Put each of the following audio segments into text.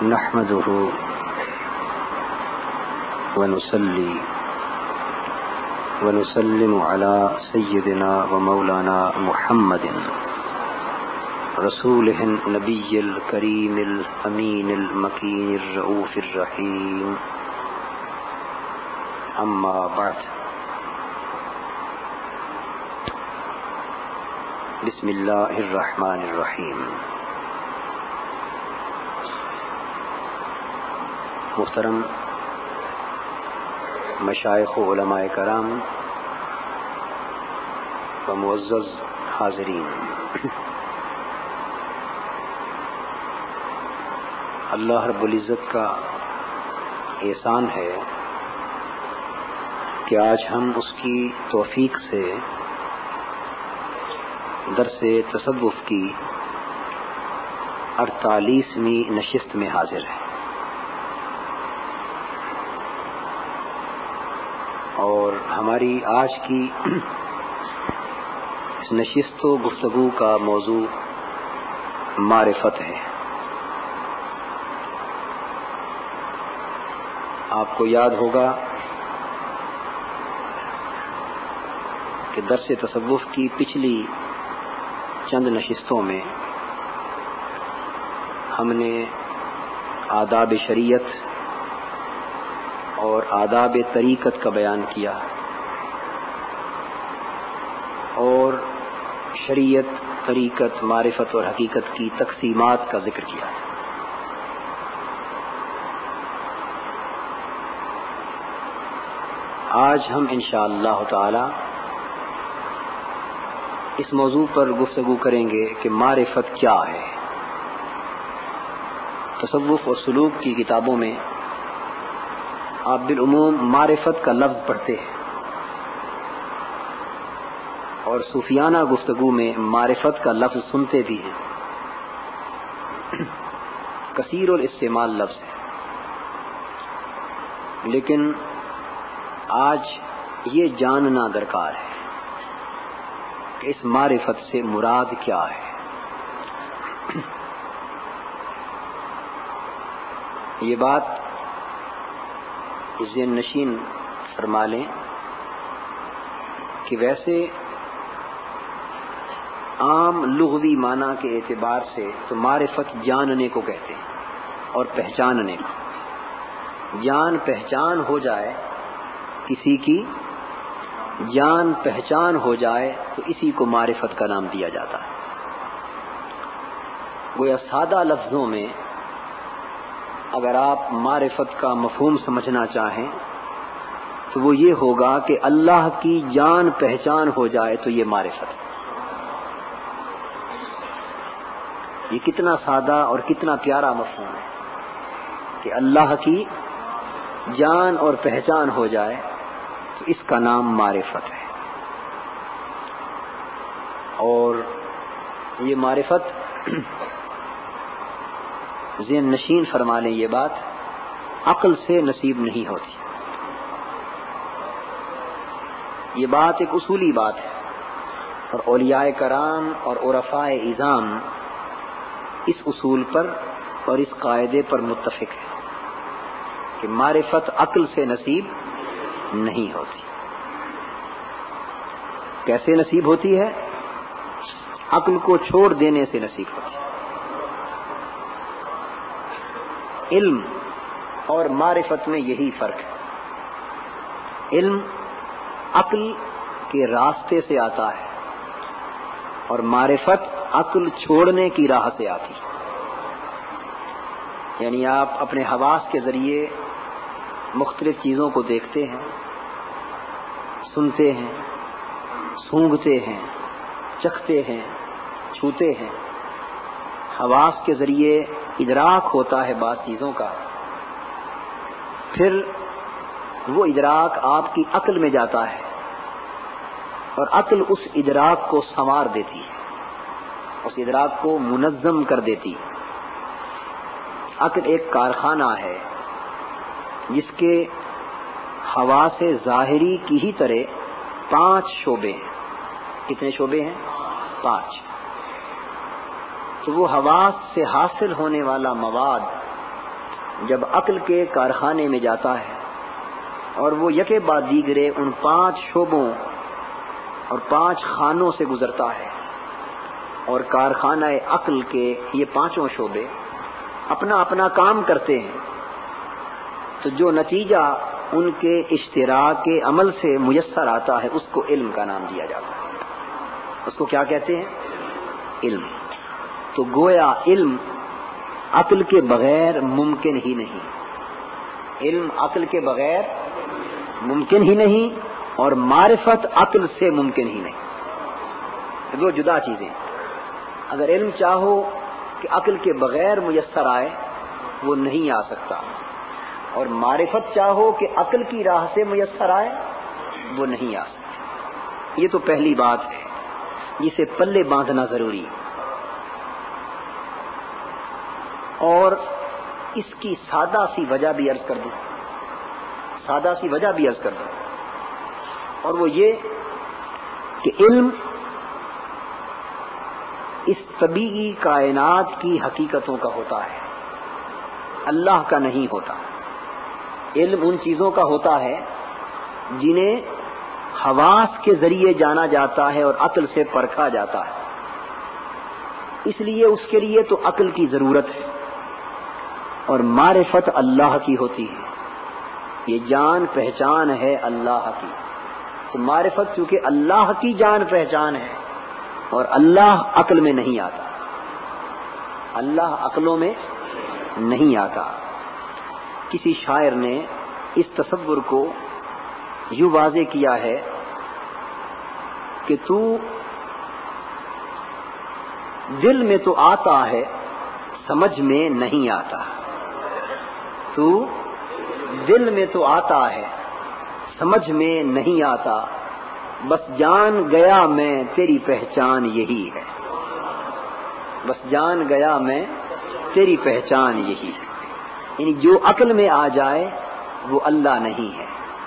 نحمده ونصلي ونسلم على سيدنا ومولانا محمد رسوله النبي الكريم الأمين المكين الرؤوف الرحيم. أما بعد، بسم اللہ الرحمن الرحیم. محترم مشائخ و علماء کرام و معزز حاضرین، اللہ رب العزت کا احسان ہے کہ آج ہم اس کی توفیق سے درس تصوف کی 48ویں نشست میں حاضر ہیں، اور ہماری آج کی اس نشست و گفتگو کا موضوع معرفت ہے. آپ کو یاد ہوگا کہ درس تصوف کی پچھلی چند نشستوں میں ہم نے آداب شریعت اور آداب طریقت کا بیان کیا اور شریعت، طریقت، معرفت اور حقیقت کی تقسیمات کا ذکر کیا. آج ہم انشاءاللہ تعالی اس موضوع پر گفتگو کریں گے کہ معرفت کیا ہے. تصوف اور سلوک کی کتابوں میں آپ بالعموم معرفت کا لفظ پڑھتے ہیں، اور صوفیانہ گفتگو میں معرفت کا لفظ سنتے بھی ہیں. کثیر الاستعمال لفظ ہے، لیکن آج یہ جاننا درکار ہے کہ اس معرفت سے مراد کیا ہے. یہ بات ذہن نشین فرما لیں کہ ویسے عام لغوی معنی کے اعتبار سے تو معرفت جاننے کو کہتے ہیں اور پہچاننے کو. جان پہچان ہو جائے، کسی کی جان پہچان ہو جائے تو اسی کو معرفت کا نام دیا جاتا ہے. گویا سادہ لفظوں میں اگر آپ معرفت کا مفہوم سمجھنا چاہیں تو وہ یہ ہوگا کہ اللہ کی جان پہچان ہو جائے تو یہ معرفت ہے. یہ کتنا سادہ اور کتنا پیارا مفہوم ہے کہ اللہ کی جان اور پہچان ہو جائے تو اس کا نام معرفت ہے. اور یہ معرفت ذہن نشین فرما لیں، یہ بات عقل سے نصیب نہیں ہوتی. یہ بات ایک اصولی بات ہے، اور اولیاء کرام اور عرفاء اعظام اس اصول پر اور اس قاعدے پر متفق ہے کہ معرفت عقل سے نصیب نہیں ہوتی. کیسے نصیب ہوتی ہے؟ عقل کو چھوڑ دینے سے نصیب ہوتی ہے. علم اور معرفت میں یہی فرق ہے. علم عقل کے راستے سے آتا ہے اور معرفت عقل چھوڑنے کی راہ سے آتی ہے. یعنی آپ اپنے حواس کے ذریعے مختلف چیزوں کو دیکھتے ہیں، سنتے ہیں، سونگھتے ہیں، چکھتے ہیں، چھوتے ہیں. حواس کے ذریعے ادراک ہوتا ہے بعض چیزوں کا، پھر وہ ادراک آپ کی عقل میں جاتا ہے اور عقل اس ادراک کو سنوار دیتی ہے، اس ادراک کو منظم کر دیتی ہے. عقل ایک کارخانہ ہے جس کے حواس ظاہری کی ہی طرح 5 شعبے ہیں. کتنے شعبے ہیں؟ 5. تو وہ حواس سے حاصل ہونے والا مواد جب عقل کے کارخانے میں جاتا ہے اور وہ یکے بعد دیگرے ان 5 شعبوں اور 5 خانوں سے گزرتا ہے، اور کارخانہ عقل کے یہ 5 شعبے اپنا اپنا کام کرتے ہیں، تو جو نتیجہ ان کے اشتراک کے عمل سے میسر آتا ہے اس کو علم کا نام دیا جاتا ہے۔ اس کو کیا کہتے ہیں؟ علم۔ تو گویا علم عقل کے بغیر ممکن ہی نہیں، علم عقل کے بغیر ممکن ہی نہیں، اور معرفت عقل سے ممکن ہی نہیں، دو جدا چیزیں۔ اگر علم چاہو کہ عقل کے بغیر میسر آئے وہ نہیں آ سکتا، اور معرفت چاہو کہ عقل کی راہ سے میسر آئے وہ نہیں آ سکتا۔ یہ تو پہلی بات ہے جسے پلے باندھنا ضروری ہے، اور اس کی سادہ سی وجہ بھی عرض کر دوں، سادہ سی وجہ بھی عرض کر دوں، اور وہ یہ کہ علم اس طبیعی کائنات کی حقیقتوں کا ہوتا ہے، اللہ کا نہیں ہوتا۔ علم ان چیزوں کا ہوتا ہے جنہیں حواس کے ذریعے جانا جاتا ہے اور عقل سے پرکھا جاتا ہے، اس لیے اس کے لیے تو عقل کی ضرورت ہے، اور معرفت اللہ کی ہوتی ہے، یہ جان پہچان ہے اللہ کی۔ تو معرفت چونکہ اللہ کی جان پہچان ہے، اور اللہ عقل میں نہیں آتا، اللہ عقلوں میں نہیں آتا۔ کسی شاعر نے اس تصور کو یوں واضح کیا ہے کہ تو دل میں تو آتا ہے سمجھ میں نہیں آتا، تو دل میں تو آتا ہے سمجھ میں نہیں آتا، بس جان گیا میں تیری پہچان یہی ہے، بس جان گیا میں تیری پہچان یہی ہے۔ یعنی جو عقل میں آ جائے وہ اللہ نہیں ہے۔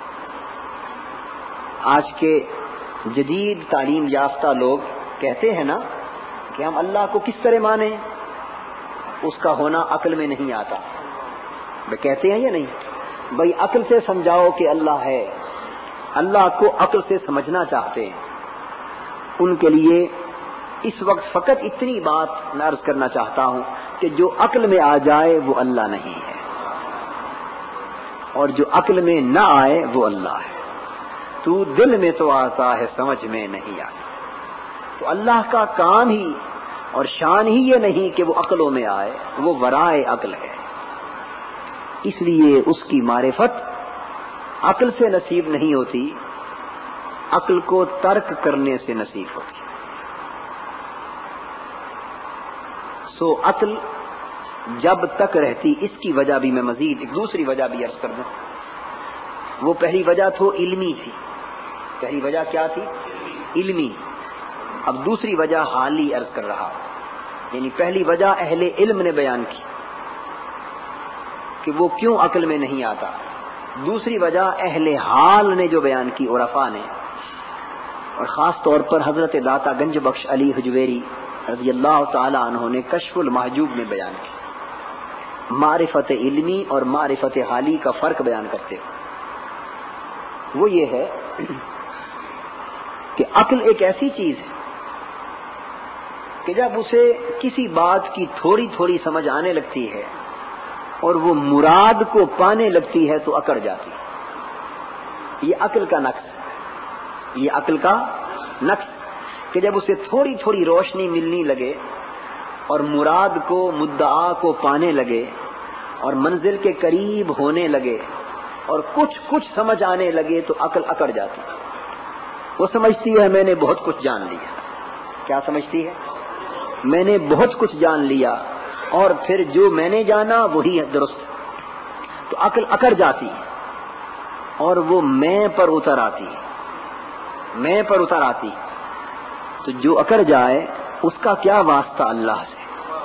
آج کے جدید تعلیم یافتہ لوگ کہتے ہیں نا کہ ہم اللہ کو کس طرح مانیں، اس کا ہونا عقل میں نہیں آتا۔ وہ کہتے ہیں یا نہیں؟ بھائی عقل سے سمجھاؤ کہ اللہ ہے، اللہ کو عقل سے سمجھنا چاہتے ہیں۔ ان کے لیے اس وقت فقط اتنی بات میں عرض کرنا چاہتا ہوں کہ جو عقل میں آ جائے وہ اللہ نہیں ہے، اور جو عقل میں نہ آئے وہ اللہ ہے۔ تو دل میں تو آتا ہے سمجھ میں نہیں آتا۔ تو اللہ کا کام ہی اور شان ہی یہ نہیں کہ وہ عقلوں میں آئے، وہ ورائے عقل ہے، اس لیے اس کی معرفت عقل سے نصیب نہیں ہوتی، عقل کو ترک کرنے سے نصیب ہوتی۔ سو عقل جب تک رہتی، اس کی وجہ بھی میں مزید ایک دوسری وجہ بھی عرض کر دوں۔ وہ پہلی وجہ تو علمی تھی، پہلی وجہ کیا تھی؟ علمی۔ اب دوسری وجہ حالی عرض کر رہا، یعنی پہلی وجہ اہل علم نے بیان کی کہ وہ کیوں عقل میں نہیں آتا، دوسری وجہ اہل حال نے جو بیان کی، عرفاء نے، اور خاص طور پر حضرت داتا گنج بخش علی حجویری رضی اللہ تعالی عنہ نے کشف المحجوب میں بیان کی، معرفت علمی اور معرفت حالی کا فرق بیان کرتے ہیں۔ وہ یہ ہے کہ عقل ایک ایسی چیز ہے کہ جب اسے کسی بات کی تھوڑی تھوڑی سمجھ آنے لگتی ہے اور وہ مراد کو پانے لگتی ہے تو اکڑ جاتی ہے۔ یہ عقل کا نقص ہے، یہ عقل کا نقص کہ جب اسے تھوڑی تھوڑی روشنی ملنے لگے اور مراد کو، مدعا کو پانے لگے اور منزل کے قریب ہونے لگے اور کچھ کچھ سمجھ آنے لگے تو عقل اکڑ جاتی ہے۔ وہ سمجھتی ہے میں نے بہت کچھ جان لیا۔ کیا سمجھتی ہے؟ میں نے بہت کچھ جان لیا، اور پھر جو میں نے جانا وہی ہے درست، تو عقل اکڑ جاتی ہے اور وہ میں پر اتر آتی ہے، میں پر اتر آتی۔ تو جو اکڑ جائے اس کا کیا واسطہ اللہ سے؟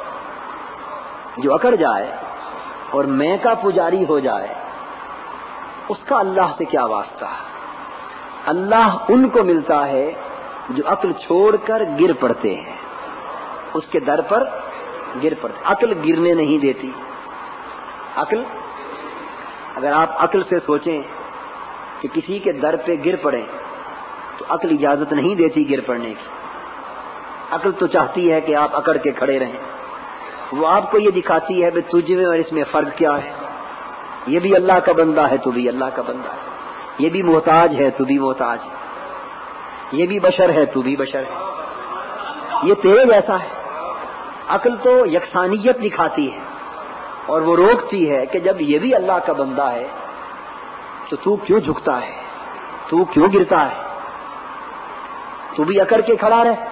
جو اکڑ جائے اور میں کا پجاری ہو جائے اس کا اللہ سے کیا واسطہ؟ اللہ ان کو ملتا ہے جو عقل چھوڑ کر گر پڑتے ہیں، اس کے در پر گر پڑتے۔ عقل گرنے نہیں دیتی، عقل، اگر آپ عقل سے سوچیں کہ کسی کے در پہ گر پڑیں تو عقل اجازت نہیں دیتی گر پڑنے کی. عقل تو چاہتی ہے کہ آپ اکڑ کے کھڑے رہیں. وہ آپ کو یہ دکھاتی ہے کہ تجھ میں اور اس میں فرق کیا ہے. یہ بھی اللہ کا بندہ ہے، تو بھی اللہ کا بندہ ہے. یہ بھی محتاج ہے، تو بھی محتاج ہے. یہ بھی بشر ہے، تو بھی بشر ہے. یہ تیرے جیسا ہے. عقل تو یکسانیت دکھاتی ہے اور وہ روکتی ہے کہ جب یہ بھی اللہ کا بندہ ہے تو کیوں جھکتا ہے، تو کیوں گرتا ہے، تو بھی اکڑ کے کھڑا رہ.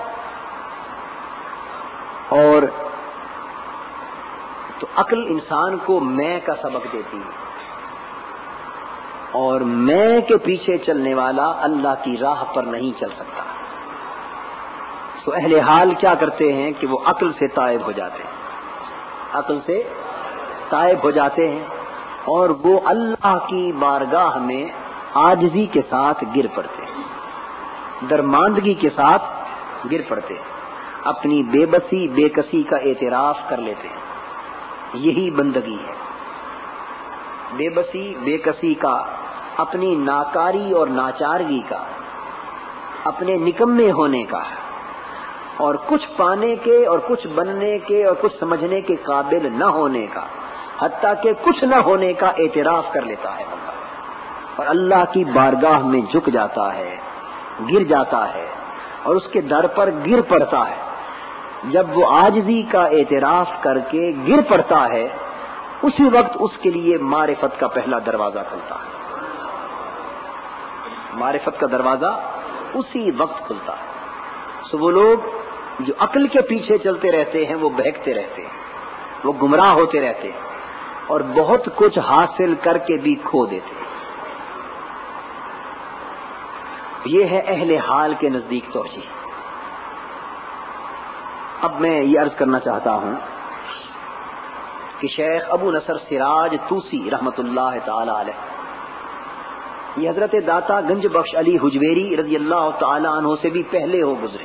اور تو عقل انسان کو میں کا سبق دیتی ہے، اور میں کے پیچھے چلنے والا اللہ کی راہ پر نہیں چل سکتا. تو اہل حال کیا کرتے ہیں کہ وہ عقل سے تائب ہو جاتے ہیں، عقل سے تائب ہو جاتے ہیں اور وہ اللہ کی بارگاہ میں عاجزی کے ساتھ گر پڑتے ہیں، درماندگی کے ساتھ گر پڑتے ہیں، اپنی بے بسی بے کسی کا اعتراف کر لیتے ہیں. یہی بندگی ہے، بے بسی بے کسی کا، اپنی ناکاری اور ناچارگی کا، اپنے نکمے ہونے کا، اور کچھ پانے کے اور کچھ بننے کے اور کچھ سمجھنے کے قابل نہ ہونے کا، حتیٰ کہ کچھ نہ ہونے کا اعتراف کر لیتا ہے بندہ، اور اللہ کی بارگاہ میں جھک جاتا ہے، گر جاتا ہے اور اس کے در پر گر پڑتا ہے. جب وہ عاجزی کا اعتراف کر کے گر پڑتا ہے، اسی وقت اس کے لیے معرفت کا پہلا دروازہ کھلتا ہے. معرفت کا دروازہ اسی وقت کھلتا ہے. سو وہ لوگ جو عقل کے پیچھے چلتے رہتے ہیں وہ بہکتے رہتے ہیں، وہ گمراہ ہوتے رہتے ہیں اور بہت کچھ حاصل کر کے بھی کھو دیتے ہیں. یہ ہے اہل حال کے نزدیک توجیہ. اب میں یہ عرض کرنا چاہتا ہوں کہ شیخ ابو نصر سراج توسی رحمت اللہ تعالی علیہ، یہ حضرت داتا گنج بخش علی حجویری رضی اللہ تعالی عنہ سے بھی پہلے ہو گزرے،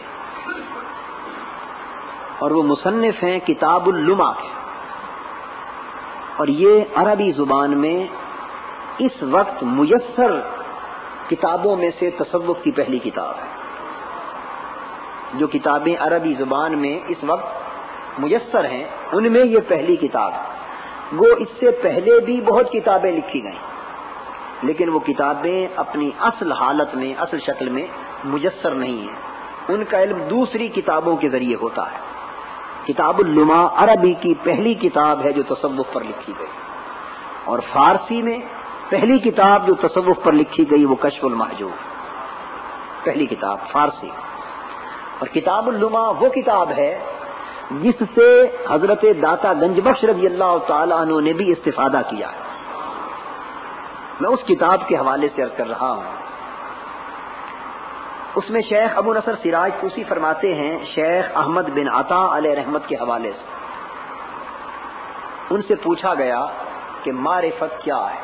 اور وہ مصنف ہیں کتاب اللمع کے، اور یہ عربی زبان میں اس وقت میسر کتابوں میں سے تصوف کی پہلی کتاب ہے. جو کتابیں عربی زبان میں اس وقت میسر ہیں ان میں یہ پہلی کتاب ہے. گو اس سے پہلے بھی بہت کتابیں لکھی گئیں، لیکن وہ کتابیں اپنی اصل حالت میں، اصل شکل میں میسر نہیں ہیں. ان کا علم دوسری کتابوں کے ذریعے ہوتا ہے. کتاب اللمع عربی کی پہلی کتاب ہے جو تصوف پر لکھی گئی، اور فارسی میں پہلی کتاب جو تصوف پر لکھی گئی وہ کشف المحجوب، پہلی کتاب فارسی. اور کتاب اللمع وہ کتاب ہے جس سے حضرت داتا گنج بخش رضی اللہ تعالی عنہ نے بھی استفادہ کیا ہے. میں اس کتاب کے حوالے سے عرض کر رہا ہوں. اس میں شیخ ابو نصر سراج توسی فرماتے ہیں شیخ احمد بن عطا علیہ رحمت کے حوالے سے، ان سے پوچھا گیا کہ معرفت کیا ہے.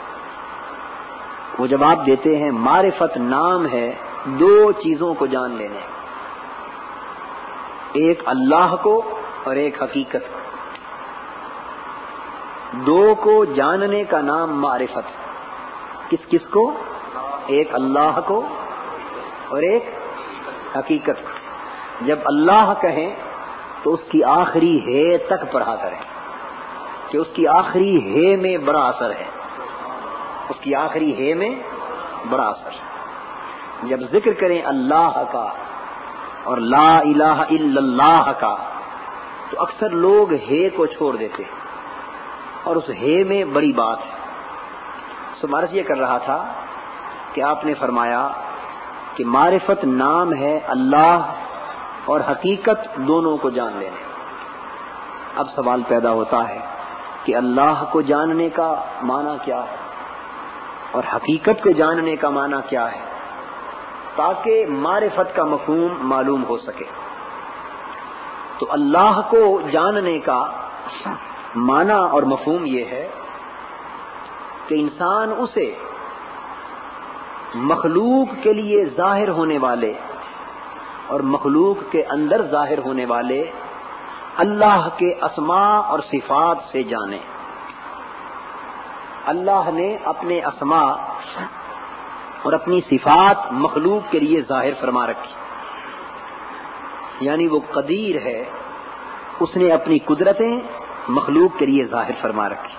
وہ جواب دیتے ہیں معرفت نام ہے دو چیزوں کو جان لینے، ایک اللہ کو اور ایک حقیقت کو. دو کو جاننے کا نام معرفت. کس کس کو؟ ایک اللہ کو اور ایک حقیقت کو. جب اللہ کہیں تو اس کی آخری ہے تک پڑھا کریں کہ اس کی آخری ہے میں بڑا اثر ہے، اس کی آخری ہے میں بڑا اثر. جب ذکر کریں اللہ کا اور لا الہ الا اللہ کا تو اکثر لوگ ہے کو چھوڑ دیتے ہیں، اور اس ہے میں بڑی بات ہے. سو عرض یہ کر رہا تھا کہ آپ نے فرمایا کہ معرفت نام ہے اللہ اور حقیقت دونوں کو جان لینے. اب سوال پیدا ہوتا ہے کہ اللہ کو جاننے کا معنی کیا ہے اور حقیقت کو جاننے کا معنی کیا ہے، تاکہ معرفت کا مفہوم معلوم ہو سکے. تو اللہ کو جاننے کا معنی اور مفہوم یہ ہے کہ انسان اسے مخلوق کے لیے ظاہر ہونے والے اور مخلوق کے اندر ظاہر ہونے والے اللہ کے اسماء اور صفات سے جانے. اللہ نے اپنے اسماء اور اپنی صفات مخلوق کے لیے ظاہر فرما رکھی، یعنی وہ قدیر ہے، اس نے اپنی قدرتیں مخلوق کے لیے ظاہر فرما رکھی.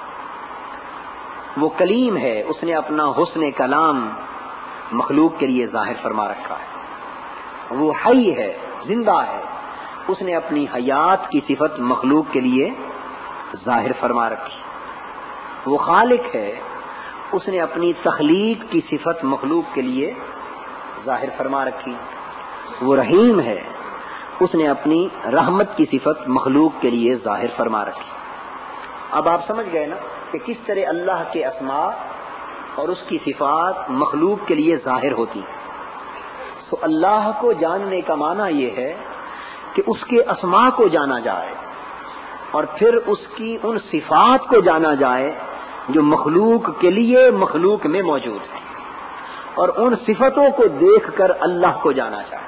وہ کلیم ہے، اس نے اپنا حسن کلام مخلوق کے لیے ظاہر فرما رکھا ہے. وہ حی ہے، زندہ ہے، اس نے اپنی حیات کی صفت مخلوق کے لیے ظاہر فرما رکھی. وہ خالق ہے، اس نے اپنی تخلیق کی صفت مخلوق کے لیے ظاہر فرما رکھی. وہ رحیم ہے، اس نے اپنی رحمت کی صفت مخلوق کے لیے ظاہر فرما رکھی. اب آپ سمجھ گئے نا کہ کس طرح اللہ کے اسماء اور اس کی صفات مخلوق کے لیے ظاہر ہوتی. تو اللہ کو جاننے کا معنی یہ ہے کہ اس کے اسماء کو جانا جائے اور پھر اس کی ان صفات کو جانا جائے جو مخلوق کے لیے مخلوق میں موجود ہے، اور ان صفتوں کو دیکھ کر اللہ کو جانا جائے.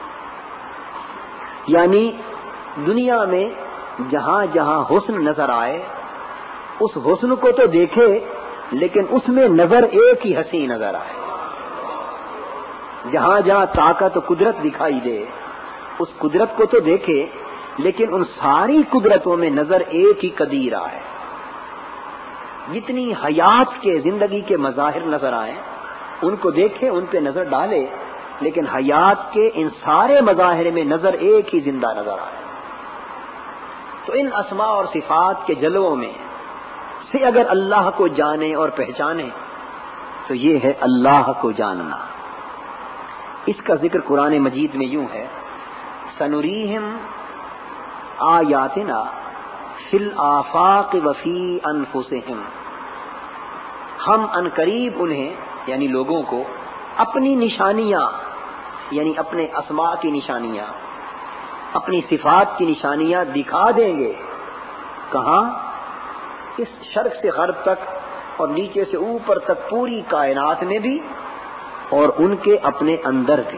یعنی دنیا میں جہاں جہاں حسن نظر آئے اس حسن کو تو دیکھے، لیکن اس میں نظر ایک ہی ہنسی نظر آئے. جہاں جہاں طاقت و قدرت دکھائی دے اس قدرت کو تو دیکھے، لیکن ان ساری قدرتوں میں نظر ایک ہی قدیر آئے. جتنی حیات کے زندگی کے مظاہر نظر آئے ان کو دیکھے، ان پہ نظر ڈالے، لیکن حیات کے ان سارے مظاہر میں نظر ایک ہی زندہ نظر آئے. تو ان اسماء اور صفات کے جلووں میں سے اگر اللہ کو جانے اور پہچانے تو یہ ہے اللہ کو جاننا. اس کا ذکر قرآن مجید میں یوں ہے، سنریہم آیاتنا فی الآفاق وفی انفسہم. ہم عنقریب انہیں یعنی لوگوں کو اپنی نشانیاں، یعنی اپنے اسماء کی نشانیاں، اپنی صفات کی نشانیاں دکھا دیں گے. کہاں؟ اس شرق سے غرب تک اور نیچے سے اوپر تک پوری کائنات میں بھی اور ان کے اپنے اندر بھی.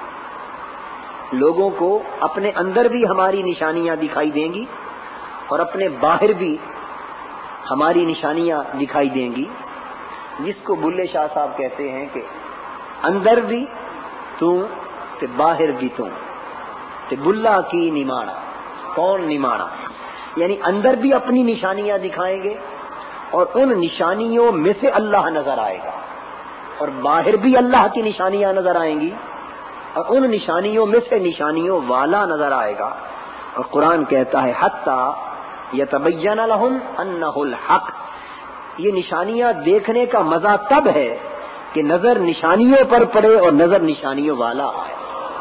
لوگوں کو اپنے اندر بھی ہماری نشانیاں دکھائی دیں گی اور اپنے باہر بھی ہماری نشانیاں دکھائی دیں گی. جس کو بلے شاہ صاحب کہتے ہیں کہ اندر بھی تو تے باہر بھی تو تے بلا کی نمانا کون نمانا. یعنی اندر بھی اپنی نشانیاں دکھائیں گے اور ان نشانیوں میں سے اللہ نظر آئے گا، اور باہر بھی اللہ کی نشانیاں نظر آئیں گی اور ان نشانیوں میں سے نشانیوں والا نظر آئے گا. اور قرآن کہتا ہے حتی یتبین لہم انہ الحق. یہ نشانیاں دیکھنے کا مزہ تب ہے کہ نظر نشانیوں پر پڑے اور نظر نشانیوں والا آئے.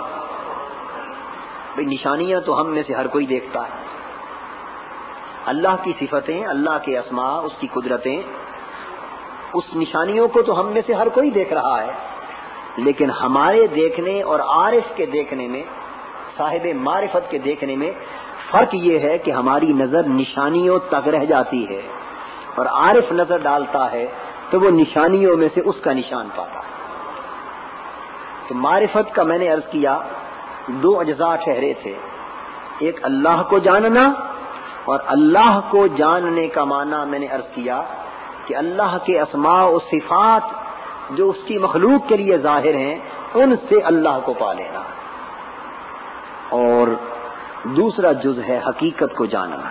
بھئی نشانیاں تو ہم میں سے ہر کوئی دیکھتا ہے. اللہ کی صفتیں، اللہ کے اسماء، اس کی قدرتیں، اس نشانیوں کو تو ہم میں سے ہر کوئی دیکھ رہا ہے، لیکن ہمارے دیکھنے اور عارف کے دیکھنے میں، صاحب معرفت کے دیکھنے میں فرق یہ ہے کہ ہماری نظر نشانیوں تک رہ جاتی ہے اور عارف نظر ڈالتا ہے تو وہ نشانیوں میں سے اس کا نشان پاتا ہے. تو معرفت کا میں نے عرض کیا دو اجزاء ٹھہرے تھے، ایک اللہ کو جاننا، اور اللہ کو جاننے کا معنی میں نے عرض کیا کہ اللہ کے اسماء و صفات جو اس کی مخلوق کے لیے ظاہر ہیں ان سے اللہ کو پا لینا. اور دوسرا جز ہے حقیقت کو جاننا.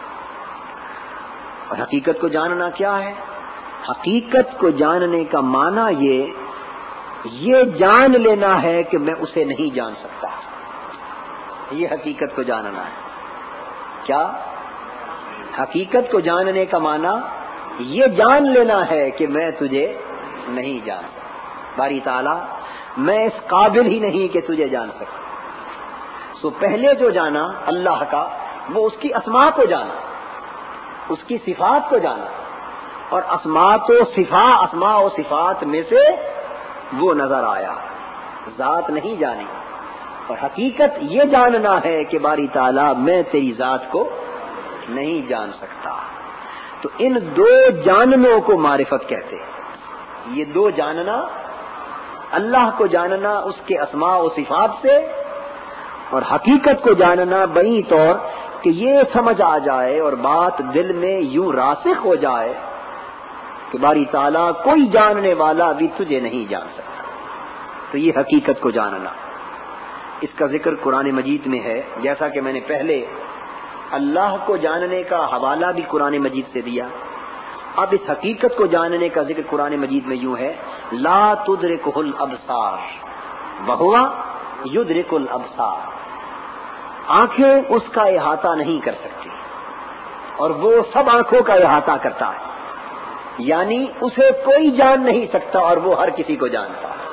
اور حقیقت کو جاننا کیا ہے؟ حقیقت کو جاننے کا معنی یہ جان لینا ہے کہ میں اسے نہیں جان سکتا. یہ حقیقت کو جاننا ہے. کیا؟ حقیقت کو جاننے کا معنی یہ جان لینا ہے کہ میں تجھے نہیں جان سکتا. باری تعالیٰ میں اس قابل ہی نہیں کہ تجھے جان سکتا. سو پہلے جو جانا اللہ کا وہ اس کی اسماء کو جانا، اس کی صفات کو جانا، اور اسماء و صفات میں سے وہ نظر آیا، ذات نہیں جانی. اور حقیقت یہ جاننا ہے کہ باری تعالیٰ میں تیری ذات کو نہیں جان سکتا. تو ان دو جاننوں کو معرفت کہتے ہیں. یہ دو جاننا، اللہ کو جاننا اس کے اسماء و صفات سے، اور حقیقت کو جاننا بئی طور کہ یہ سمجھ آ جائے اور بات دل میں یوں راسخ ہو جائے کہ باری تعالیٰ کوئی جاننے والا بھی تجھے نہیں جان سکتا. تو یہ حقیقت کو جاننا، اس کا ذکر قرآن مجید میں ہے. جیسا کہ میں نے پہلے اللہ کو جاننے کا حوالہ بھی قرآن مجید سے دیا، اب اس حقیقت کو جاننے کا ذکر قرآن مجید میں یوں ہے، لا تدرکہ الابصار وہو یدرک الابصار. آنکھیں اس کا احاطہ نہیں کر سکتی اور وہ سب آنکھوں کا احاطہ کرتا ہے، یعنی اسے کوئی جان نہیں سکتا اور وہ ہر کسی کو جانتا ہے.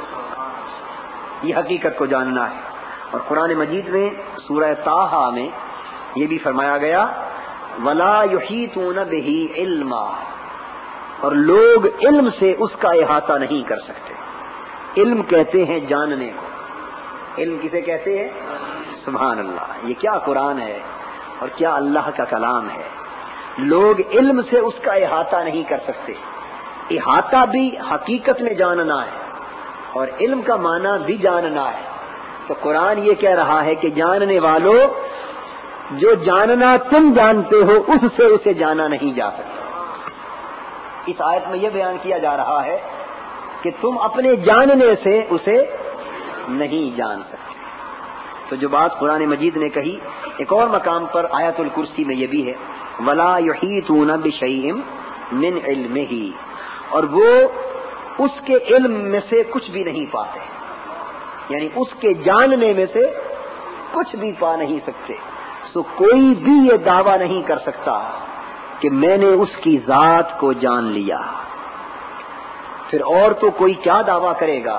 یہ حقیقت کو جاننا ہے. اور قرآن مجید میں سورہ طٰہٰ میں یہ بھی فرمایا گیا، وَلَا يُحِيطُونَ بِهِ عِلْمًا، اور لوگ علم سے اس کا احاطہ نہیں کر سکتے. علم کہتے ہیں جاننے کو. علم کسے کہتے ہیں؟ سبحان اللہ. یہ کیا قرآن ہے اور کیا اللہ کا کلام ہے. لوگ علم سے اس کا احاطہ نہیں کر سکتے. احاطہ بھی حقیقت میں جاننا ہے اور علم کا معنی بھی جاننا ہے. تو قرآن یہ کہہ رہا ہے کہ جاننے والوں، جو جاننا تم جانتے ہو اس سے اسے جانا نہیں جا سکتا. اس آیت میں یہ بیان کیا جا رہا ہے کہ تم اپنے جاننے سے اسے نہیں جان سکتے. تو جو بات قرآن مجید نے کہی، ایک اور مقام پر آیت الکرسی میں یہ بھی ہے، وَلَا يُحِيطُونَ بِشَيْءٍ مِّنْ عِلْمِهِ، اور وہ اس کے علم میں سے کچھ بھی نہیں پاتے، یعنی اس کے جاننے میں سے کچھ بھی پا نہیں سکتے. تو کوئی بھی یہ دعویٰ نہیں کر سکتا کہ میں نے اس کی ذات کو جان لیا. پھر اور تو کوئی کیا دعویٰ کرے گا؟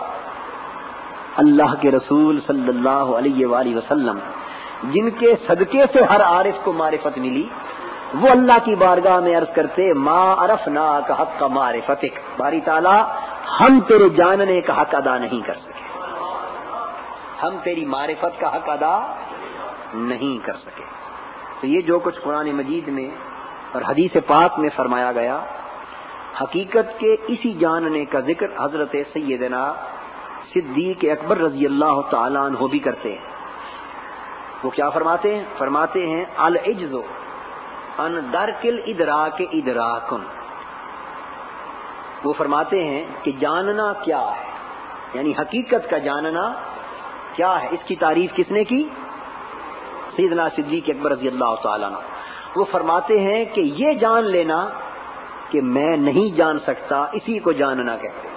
اللہ کے رسول صلی اللہ علیہ وآلہ وسلم، جن کے صدقے سے ہر عارف کو معرفت ملی، وہ اللہ کی بارگاہ میں عرض کرتے، ما عرفناک حق معرفتک، باری تعالیٰ ہم تیرے جاننے کا حق ادا نہیں کر سکے، ہم تیری معرفت کا حق ادا نہیں کر سکے. تو یہ جو کچھ قرآن مجید میں اور حدیث پاک میں فرمایا گیا، حقیقت کے اسی جاننے کا ذکر حضرت سیدنا صدیق اکبر رضی اللہ تعالیٰ عنہ بھی کرتے ہیں. وہ کیا فرماتے ہیں؟ فرماتے ہیں العجز ان درک الادراک ادراکن. وہ فرماتے ہیں کہ جاننا کیا ہے، یعنی حقیقت کا جاننا کیا ہے. اس کی تعریف کس نے کی؟ سیدنا صدیق اکبر رضی اللہ تعالیٰ عنہ. وہ فرماتے ہیں کہ یہ جان لینا کہ میں نہیں جان سکتا، اسی کو جاننا کہتے ہیں.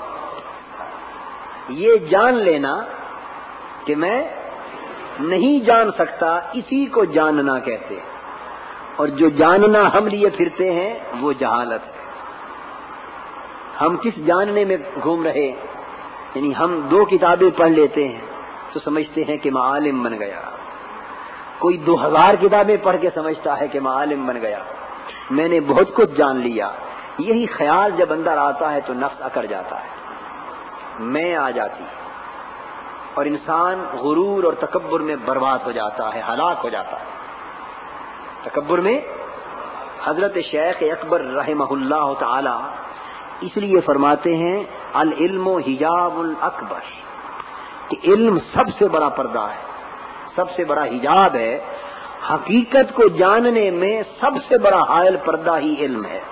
یہ جان لینا کہ میں نہیں جان سکتا، اسی کو جاننا کہتے ہیں. اور جو جاننا ہم لیے پھرتے ہیں وہ جہالت ہے. ہم کس جاننے میں گھوم رہے، یعنی ہم 2 کتابیں پڑھ لیتے ہیں تو سمجھتے ہیں کہ میں عالم بن گیا. کوئی 2000 کتابیں پڑھ کے سمجھتا ہے کہ میں عالم بن گیا، میں نے بہت کچھ جان لیا. یہی خیال جب اندر آتا ہے تو نفس اکڑ جاتا ہے، میں آ جاتی، اور انسان غرور اور تکبر میں برباد ہو جاتا ہے، ہلاک ہو جاتا ہے. تکبر میں حضرت شیخ اکبر رحمہ اللہ تعالی اس لیے فرماتے ہیں العلم حجاب الاکبر، کہ علم سب سے بڑا پردہ ہے، سب سے بڑا حجاب ہے. حقیقت کو جاننے میں سب سے بڑا حائل پردہ ہی علم ہے.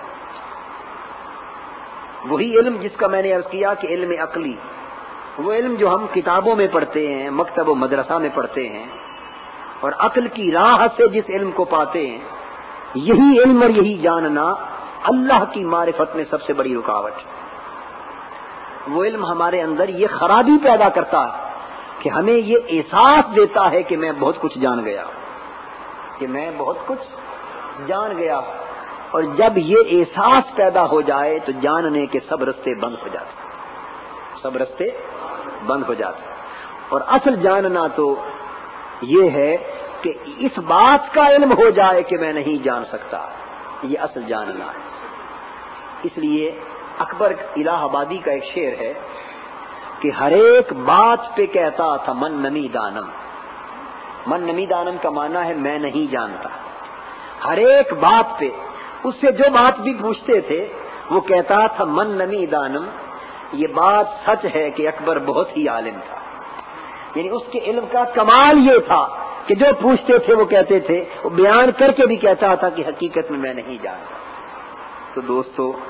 وہی علم جس کا میں نے عرض کیا کہ علم عقلی، وہ علم جو ہم کتابوں میں پڑھتے ہیں، مکتب و مدرسہ میں پڑھتے ہیں، اور عقل کی راہ سے جس علم کو پاتے ہیں، یہی علم اور یہی جاننا اللہ کی معرفت میں سب سے بڑی رکاوٹ ہے. وہ علم ہمارے اندر یہ خرابی پیدا کرتا ہے کہ ہمیں یہ احساس دیتا ہے کہ میں بہت کچھ جان گیا، کہ میں بہت کچھ جان گیا. اور جب یہ احساس پیدا ہو جائے تو جاننے کے سب رستے بند ہو جاتے، سب رستے بند ہو جاتے. اور اصل جاننا تو یہ ہے کہ اس بات کا علم ہو جائے کہ میں نہیں جان سکتا، یہ اصل جاننا ہے. اس لیے اکبر الہ آبادی کا ایک شعر ہے کہ ہر ایک بات پہ کہتا تھا من نمی دانم. من نمی دانم کا معنی ہے میں نہیں جانتا. ہر ایک بات پہ اس سے جو بات بھی پوچھتے تھے وہ کہتا تھا من نمی دانم. یہ بات سچ ہے کہ اکبر بہت ہی عالم تھا، یعنی اس کے علم کا کمال یہ تھا کہ جو پوچھتے تھے وہ کہتے تھے، وہ بیان کر کے بھی کہتا تھا کہ حقیقت میں نہیں جانتا. تو دوستو،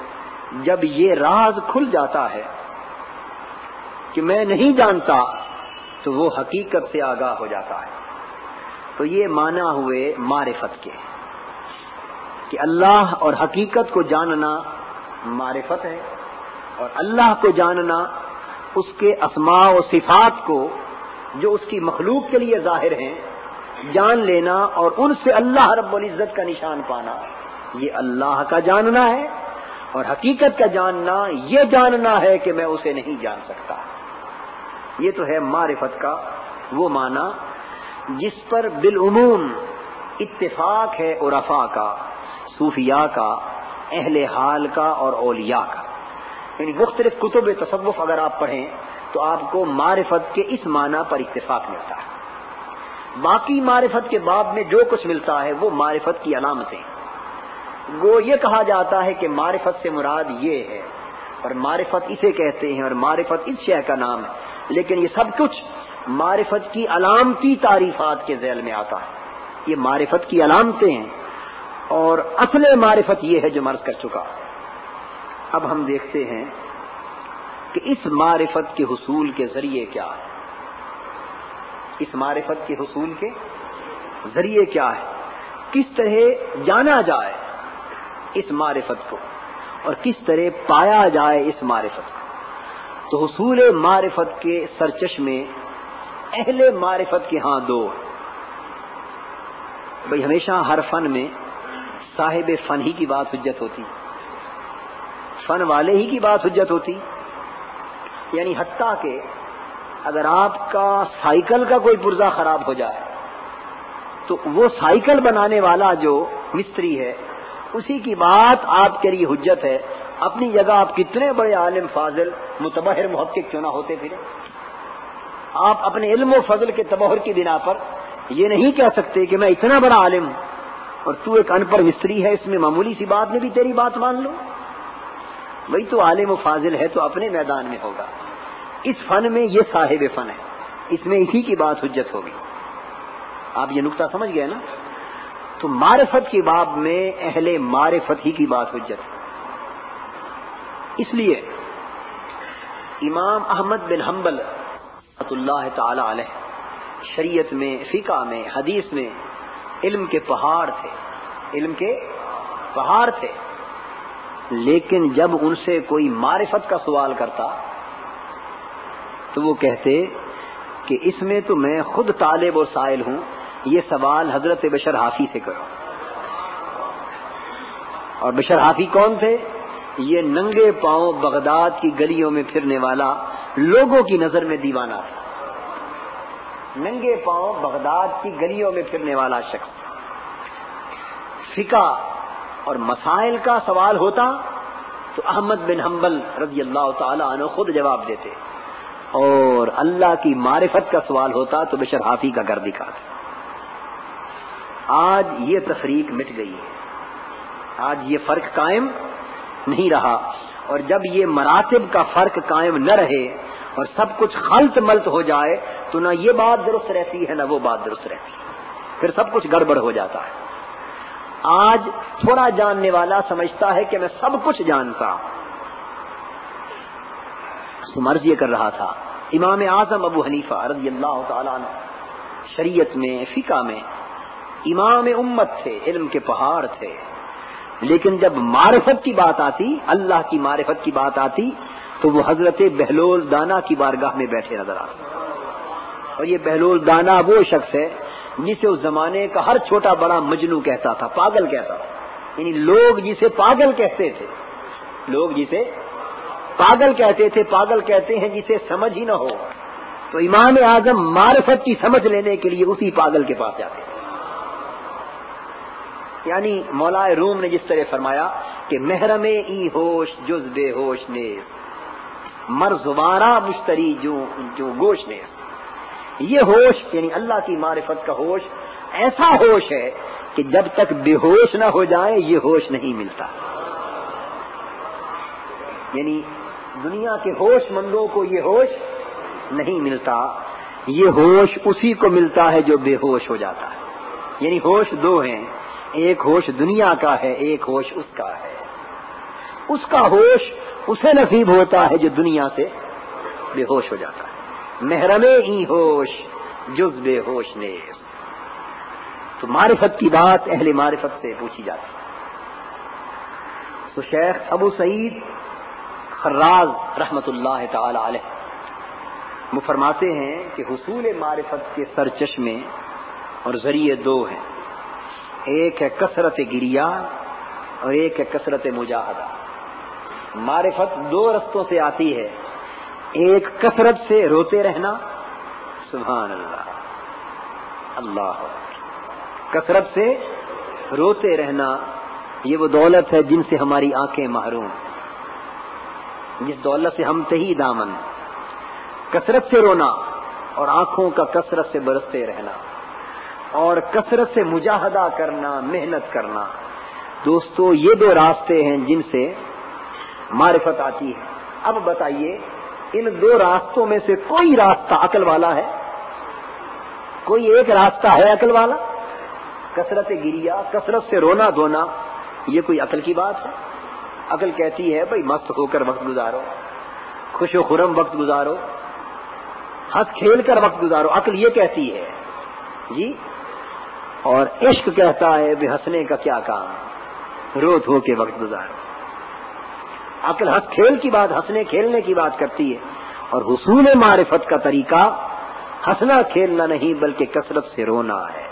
جب یہ راز کھل جاتا ہے کہ میں نہیں جانتا تو وہ حقیقت سے آگاہ ہو جاتا ہے. تو یہ معنی ہوئے معرفت کے کہ اللہ اور حقیقت کو جاننا معرفت ہے، اور اللہ کو جاننا اس کے اسماء و صفات کو جو اس کی مخلوق کے لیے ظاہر ہیں جان لینا، اور ان سے اللہ رب العزت کا نشان پانا، یہ اللہ کا جاننا ہے. اور حقیقت کا جاننا یہ جاننا ہے کہ میں اسے نہیں جان سکتا. یہ تو ہے معرفت کا وہ معنی جس پر بالعموم اتفاق ہے عرفاء کا، صوفیاء کا، اہل حال کا اور اولیاء کا. یعنی مختلف کتب تصوف اگر آپ پڑھیں تو آپ کو معرفت کے اس معنی پر اتفاق ملتا ہے. باقی معرفت کے باب میں جو کچھ ملتا ہے وہ معرفت کی علامتیں. وہ یہ کہا جاتا ہے کہ معرفت سے مراد یہ ہے، اور معرفت اسے کہتے ہیں، اور معرفت اس شے کا نام ہے، لیکن یہ سب کچھ معرفت کی علامتی تعریفات کے ذیل میں آتا ہے. یہ معرفت کی علامتیں ہیں، اور اصل معرفت یہ ہے جو مرض کر چکا. اب ہم دیکھتے ہیں کہ اس معرفت کے حصول کے ذریعے کیا ہے. اس معرفت کے حصول کے ذریعے کیا ہے، کس طرح جانا جائے اس معرفت کو، اور کس طرح پایا جائے اس معرفت کو. تو حصول معرفت کے سرچشمے اہل معرفت کے ہاں دو. بھئی ہمیشہ ہر فن میں صاحب فن ہی کی بات حجت ہوتی، فن والے ہی کی بات حجت ہوتی. یعنی حتیٰ کہ اگر آپ کا سائیکل کا کوئی پرزہ خراب ہو جائے تو وہ سائیکل بنانے والا جو مستری ہے اسی کی بات آپ کے لیے حجت ہے. اپنی جگہ آپ کتنے بڑے عالم فاضل متبحر محقق کیوں نہ ہوتے پھرے، آپ اپنے علم و فضل کے تبحر کی بنا پر یہ نہیں کہہ سکتے کہ میں اتنا بڑا عالم ہوں اور تو ایک ان پڑھ مستری ہے، اس میں معمولی سی بات میں بھی تیری بات مان لو. وہی تو عالم و فاضل ہے تو اپنے میدان میں ہوگا. اس فن میں یہ صاحب فن ہے، اس میں اسی کی بات حجت ہوگی. آپ یہ نقطہ سمجھ گئے نا. تو معرفت کے باب میں اہل معرفت ہی کی بات حجت ہے. اس لیے امام احمد بن حنبل رحمۃ اللہ تعالی علیہ شریعت میں، فقہ میں، حدیث میں علم کے پہاڑ تھے، علم کے پہاڑ تھے. لیکن جب ان سے کوئی معرفت کا سوال کرتا تو وہ کہتے کہ اس میں تو میں خود طالب و سائل ہوں، یہ سوال حضرت بشر حافی سے کرو. اور بشر حافی کون تھے؟ یہ ننگے پاؤں بغداد کی گلیوں میں پھرنے والا، لوگوں کی نظر میں دیوانہ تھا. ننگے پاؤں بغداد کی گلیوں میں پھرنے والا شخص. فقہ اور مسائل کا سوال ہوتا تو احمد بن حنبل رضی اللہ تعالی عنہ خود جواب دیتے، اور اللہ کی معرفت کا سوال ہوتا تو بشر حافی کا گھر دکھاتے. آج یہ تفریق مٹ گئی ہے، آج یہ فرق قائم نہیں رہا. اور جب یہ مراتب کا فرق قائم نہ رہے اور سب کچھ خلط ملط ہو جائے تو نہ یہ بات درست رہتی ہے نہ وہ بات درست رہتی ہے، پھر سب کچھ گڑبڑ ہو جاتا ہے. آج تھوڑا جاننے والا سمجھتا ہے کہ میں سب کچھ جانتا ہوں. مرض یہ کر رہا تھا امام اعظم ابو حنیفہ رضی اللہ تعالی عنہ، شریعت میں، فقہ میں امام امت تھے، علم کے پہاڑ تھے. لیکن جب معرفت کی بات آتی، اللہ کی معرفت کی بات آتی، تو وہ حضرت بہلول دانا کی بارگاہ میں بیٹھے نظر آتے. اور یہ بہلول دانا وہ شخص ہے جسے اس زمانے کا ہر چھوٹا بڑا مجنو کہتا تھا، پاگل کہتا تھا. یعنی لوگ جسے پاگل کہتے تھے، لوگ جسے پاگل کہتے تھے. پاگل کہتے ہیں جسے سمجھ ہی نہ ہو. تو امام اعظم معرفت کی سمجھ لینے کے لیے اسی پاگل کے پاس جاتے. یعنی مولا روم نے جس طرح فرمایا کہ محرم ای ہوش جز بے ہوش نے مرزوارا مشتری جو گوش نے. یہ ہوش یعنی اللہ کی معرفت کا ہوش ایسا ہوش ہے کہ جب تک بے ہوش نہ ہو جائے یہ ہوش نہیں ملتا. یعنی دنیا کے ہوش مندوں کو یہ ہوش نہیں ملتا. یہ ہوش اسی کو ملتا ہے جو بے ہوش ہو جاتا ہے. یعنی ہوش دو ہیں، ایک ہوش دنیا کا ہے، ایک ہوش اس کا ہے. اس کا ہوش اسے نصیب ہوتا ہے جو دنیا سے بے ہوش ہو جاتا ہے. محرم ہی ہوش جز بے ہوش نیز. تو معرفت کی بات اہل معرفت سے پوچھی جاتی ہے. تو شیخ ابو سعید خراز رحمت اللہ تعالی علیہ وہ فرماتے ہیں کہ حصول معرفت کے سرچشمے اور ذریعے دو ہیں. ایک ہے کثرت گریہ اور ایک ہے کثرت مجاہدہ. معرفت دو رستوں سے آتی ہے. ایک کثرت سے روتے رہنا، سبحان اللہ اللہ، کثرت سے روتے رہنا یہ وہ دولت ہے جن سے ہماری آنکھیں محروم، جس دولت سے ہم تہی دامن. کثرت سے رونا اور آنکھوں کا کثرت سے برستے رہنا، اور کثرت سے مجاہدہ کرنا، محنت کرنا. دوستو یہ دو راستے ہیں جن سے معرفت آتی ہے. اب بتائیے ان دو راستوں میں سے کوئی راستہ عقل والا ہے؟ کوئی ایک راستہ ہے عقل والا؟ کثرت گریہ، کثرت سے رونا دھونا، یہ کوئی عقل کی بات ہے؟ عقل کہتی ہے بھائی مست ہو کر وقت گزارو، خوش و خرم وقت گزارو، ہنس کھیل کر وقت گزارو. عقل یہ کہتی ہے جی. اور عشق کہتا ہے بے ہنسنے کا کیا کام، رو دھو کے وقت گزارو. عقل ہنس کھیل کی بات، ہنسنے کھیلنے کی بات کرتی ہے، اور حصول معرفت کا طریقہ ہنسنا کھیلنا نہیں بلکہ کثرت سے رونا ہے.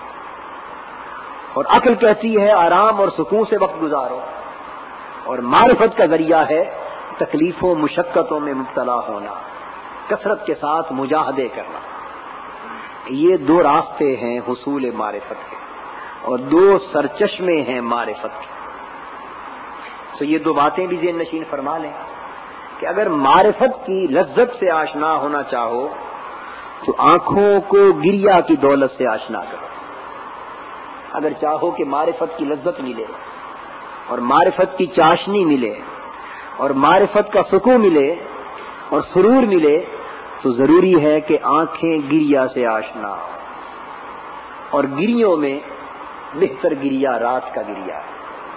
اور عقل کہتی ہے آرام اور سکون سے وقت گزارو، اور معرفت کا ذریعہ ہے تکلیفوں مشقتوں میں مبتلا ہونا، کثرت کے ساتھ مجاہدے کرنا. یہ دو راستے ہیں حصول معرفت کے، اور دو سرچشمے ہیں معرفت کے. تو یہ دو باتیں بھی ذہن نشین فرما لیں کہ اگر معرفت کی لذت سے آشنا ہونا چاہو تو آنکھوں کو گریہ کی دولت سے آشنا کرو. اگر چاہو کہ معرفت کی لذت ملے اور معرفت کی چاشنی ملے اور معرفت کا سکون ملے اور سرور ملے تو ضروری ہے کہ آنکھیں گریہ سے آشنا ہو. اور گریوں میں بہتر گریہ رات کا گریہ ہے.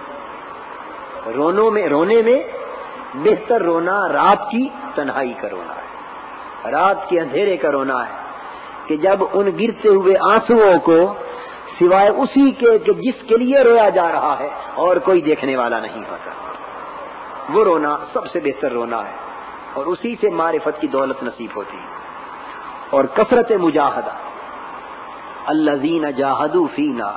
رونے میں بہتر رونا رات کی تنہائی کا رونا ہے، رات کے اندھیرے کا رونا ہے، کہ جب ان گرتے ہوئے آنسوؤں کو سوائے اسی کے کہ جس کے لیے رویا جا رہا ہے اور کوئی دیکھنے والا نہیں ہوتا، وہ رونا سب سے بہتر رونا ہے، اور اسی سے معرفت کی دولت نصیب ہوتی ہے. اور کثرت مجاہدہ، الذین جاہدوا فینا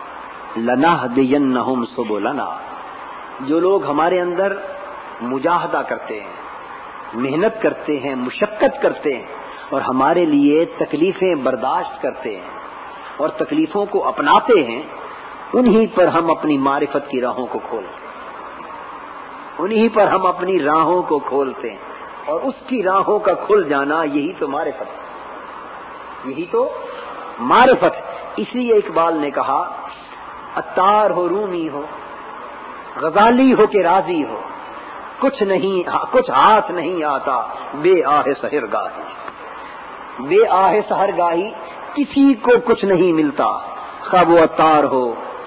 لنہدینہم سبلنا. جو لوگ ہمارے اندر مجاہدہ کرتے ہیں، محنت کرتے ہیں، مشقت کرتے ہیں، اور ہمارے لیے تکلیفیں برداشت کرتے ہیں اور تکلیفوں کو اپناتے ہیں، انہی پر ہم اپنی معرفت کی راہوں کو کھولتے ہیں، انہی پر ہم اپنی راہوں کو کھولتے ہیں. اور اس کی راہوں کا کھل جانا یہی تو معرفت ہے، یہی تو معرفت ہے. اس لیے اقبال نے کہا عطار ہو، رومی ہو، غزالی ہو کہ راضی ہو، کچھ ہاتھ نہیں آتا بے آہ سحر گاہی. بے آہ سحر گاہی کسی کو کچھ نہیں ملتا، خواہ وہ عطار ہو،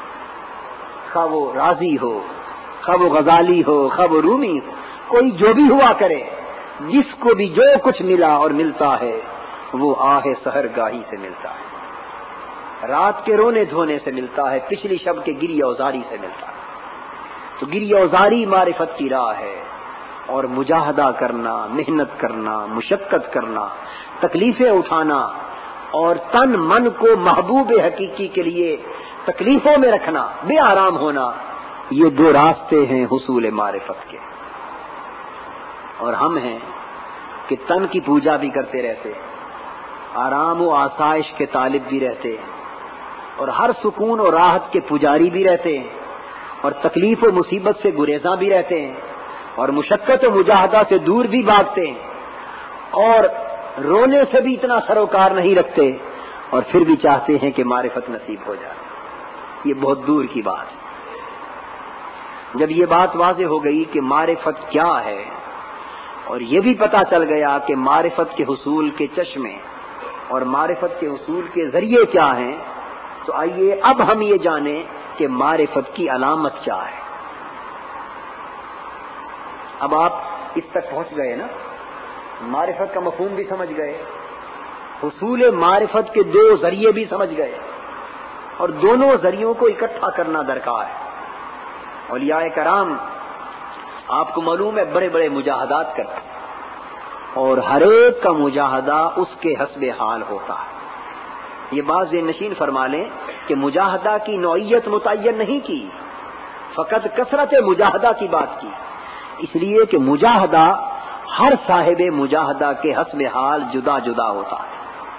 خواہ وہ راضی ہو، خواہ وہ غزالی ہو، خواہ وہ رومی ہو. کوئی جو بھی ہوا کرے، جس کو بھی جو کچھ ملا اور ملتا ہے وہ آہ سحر گاہی سے ملتا ہے، رات کے رونے دھونے سے ملتا ہے، پچھلی شب کے گریہ اوزاری سے ملتا ہے. تو گریہ اوزاری معرفت کی راہ ہے، اور مجاہدہ کرنا، محنت کرنا، مشقت کرنا، تکلیفیں اٹھانا، اور تن من کو محبوب حقیقی کے لیے تکلیفوں میں رکھنا، بے آرام ہونا، یہ دو راستے ہیں حصول معرفت کے. اور ہم ہیں کہ تن کی پوجا بھی کرتے رہتے، آرام و آسائش کے طالب بھی رہتے، اور ہر سکون و راحت کے پجاری بھی رہتے ہیں، اور تکلیف و مصیبت سے گریزاں بھی رہتے ہیں، اور مشقت و مجاہدہ سے دور بھی بھاگتے ہیں، اور رونے سے بھی اتنا سروکار نہیں رکھتے، اور پھر بھی چاہتے ہیں کہ معرفت نصیب ہو جائے. یہ بہت دور کی بات ہے. جب یہ بات واضح ہو گئی کہ معرفت کیا ہے، اور یہ بھی پتا چل گیا کہ معرفت کے حصول کے چشمے اور معرفت کے حصول کے ذریعے کیا ہیں، تو آئیے اب ہم یہ جانیں کہ معرفت کی علامت کیا ہے. اب آپ اس تک پہنچ گئے نا، معرفت کا مفہوم بھی سمجھ گئے، حصول معرفت کے دو ذریعے بھی سمجھ گئے، اور دونوں ذریعوں کو اکٹھا کرنا درکار ہے۔ اولیاء کرام آپ کو معلوم ہے بڑے بڑے مجاہدات کرتے ہیں، اور ہر ایک کا مجاہدہ اس کے حسب حال ہوتا ہے۔ یہ بات ذہن نشین فرما لیں کہ مجاہدہ کی نوعیت متعین نہیں کی، فقط کثرت مجاہدہ کی بات کی، اس لیے کہ مجاہدہ ہر صاحب مجاہدہ کے حسب حال جدا جدا ہوتا ہے۔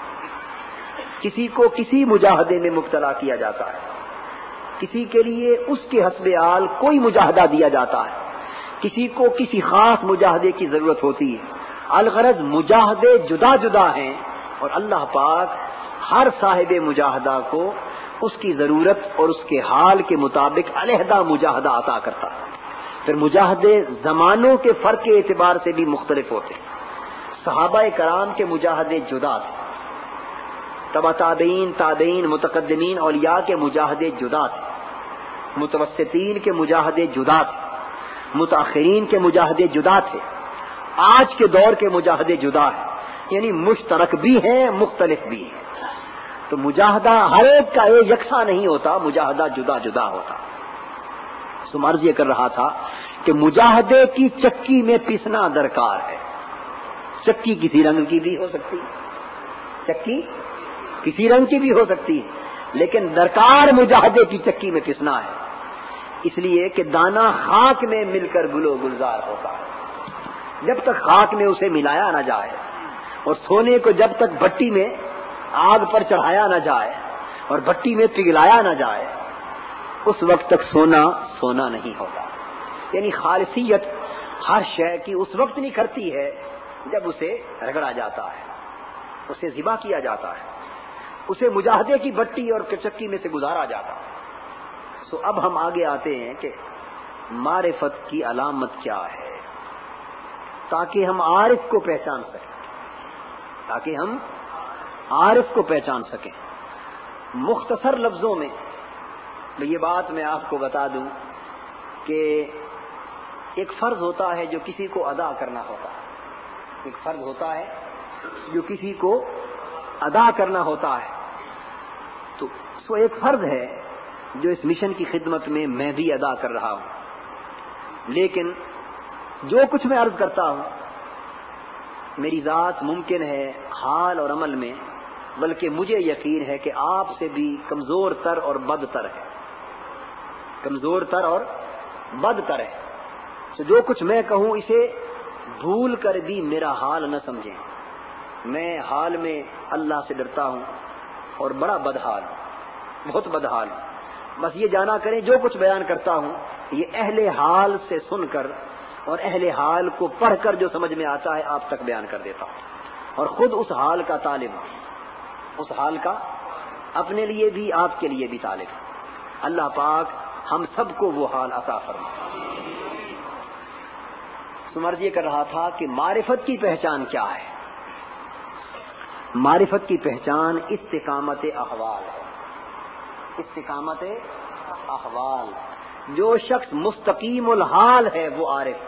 کسی کو کسی مجاہدے میں مبتلا کیا جاتا ہے، کسی کے لیے اس کے حسب حال کوئی مجاہدہ دیا جاتا ہے، کسی کو کسی خاص مجاہدے کی ضرورت ہوتی ہے۔ الغرض مجاہدے جدا جدا ہیں، اور اللہ پاک ہر صاحب مجاہدہ کو اس کی ضرورت اور اس کے حال کے مطابق علیحدہ مجاہدہ عطا کرتا ہے۔ پھر مجاہدے زمانوں کے فرق کے اعتبار سے بھی مختلف ہوتے ہیں۔ صحابہ کرام کے مجاہدے جدا تھے، تبع تابعین، تابعین، متقدمین، اولیاء کے مجاہدے جدا تھے، متوسطین کے مجاہدے جدا تھے، متاخرین کے مجاہدے جدا تھے، آج کے دور کے مجاہدے جدا ہیں، یعنی مشترک بھی ہیں، مختلف بھی ہیں۔ تو مجاہدہ ہر ایک کا ایک یکساں نہیں ہوتا، مجاہدہ جدا جدا ہوتا۔ سو عرض یہ کر رہا تھا کہ مجاہدے کی چکی میں پیسنا درکار ہے۔ چکی کسی رنگ کی بھی ہو سکتی، چکی کسی رنگ کی بھی ہو سکتی ہے، لیکن درکار مجاہدے کی چکی میں پیسنا ہے، اس لیے کہ دانا خاک میں مل کر گل و گلزار ہوتا ہے۔ جب تک خاک میں اسے ملایا نہ جائے، اور سونے کو جب تک بھٹی میں آگ پر چڑھایا نہ جائے اور بھٹی میں پگھلایا نہ جائے، اس وقت تک سونا سونا نہیں ہوتا۔ یعنی خالصیت ہر شے کی اس وقت نکھرتی ہے جب اسے رگڑا جاتا ہے، اسے ذبح کیا جاتا ہے، اسے مجاہدے کی بھٹی اور چکی میں سے گزارا جاتا ہے۔ سو اب ہم آگے آتے ہیں کہ معرفت کی علامت کیا ہے، تاکہ ہم عارف کو پہچان سکیں، تاکہ ہم عارف کو پہچان سکیں۔ مختصر لفظوں میں یہ بات میں آپ کو بتا دوں کہ ایک فرض ہوتا ہے جو کسی کو ادا کرنا ہوتا ہے، ایک فرض ہوتا ہے جو کسی کو ادا کرنا ہوتا ہے، تو سو ایک فرض ہے جو اس مشن کی خدمت میں بھی ادا کر رہا ہوں، لیکن جو کچھ میں عرض کرتا ہوں میری ذات ممکن ہے حال اور عمل میں، بلکہ مجھے یقین ہے کہ آپ سے بھی کمزور تر اور بدتر ہے، کمزور تر اور بدتر ہے۔ تو جو کچھ میں کہوں اسے بھول کر بھی میرا حال نہ سمجھیں، میں حال میں اللہ سے ڈرتا ہوں اور بڑا بدحال، بہت بدحال۔ بس یہ جانا کریں جو کچھ بیان کرتا ہوں یہ اہل حال سے سن کر اور اہل حال کو پڑھ کر جو سمجھ میں آتا ہے آپ تک بیان کر دیتا ہوں، اور خود اس حال کا طالب ہوں، اس حال کا اپنے لیے بھی آپ کے لیے بھی طالب ہے۔ اللہ پاک ہم سب کو وہ حال عطا فرمائے۔ سمرض یہ کر رہا تھا کہ معرفت کی پہچان کیا ہے۔ معرفت کی پہچان استقامت احوال ہے، استقامت احوال۔ جو شخص مستقیم الحال ہے وہ عارف،